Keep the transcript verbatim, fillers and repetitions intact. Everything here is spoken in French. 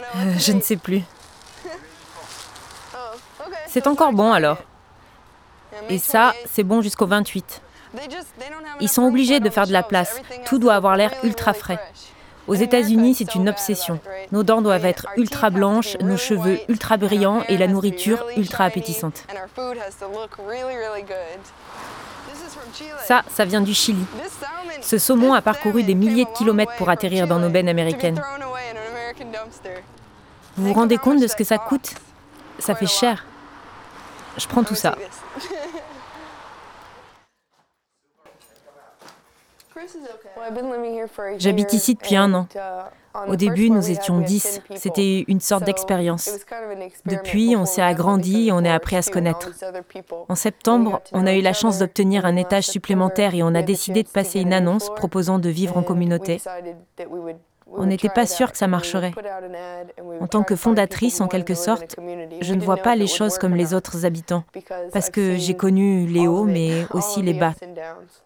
Euh, je ne sais plus. C'est encore bon alors. Et ça, c'est bon jusqu'au vingt-huit. Ils sont obligés de faire de la place. Tout doit avoir l'air ultra frais. Aux États-Unis, c'est une obsession. Nos dents doivent être ultra blanches, nos cheveux ultra brillants et la nourriture ultra appétissante. Ça, ça vient du Chili. Ce saumon a parcouru des milliers de kilomètres pour atterrir dans nos bennes américaines. Vous vous rendez compte de ce que ça coûte ? Ça fait cher. Je prends tout ça. J'habite ici depuis un an. Au début, nous étions dix. C'était une sorte d'expérience. Depuis, on s'est agrandi et on a appris à se connaître. En septembre, on a eu la chance d'obtenir un étage supplémentaire et on a décidé de passer une annonce proposant de vivre en communauté. On n'était pas sûr que ça marcherait. En tant que fondatrice, en quelque sorte, je ne vois pas les choses comme les autres habitants, parce que j'ai connu les hauts, mais aussi les bas.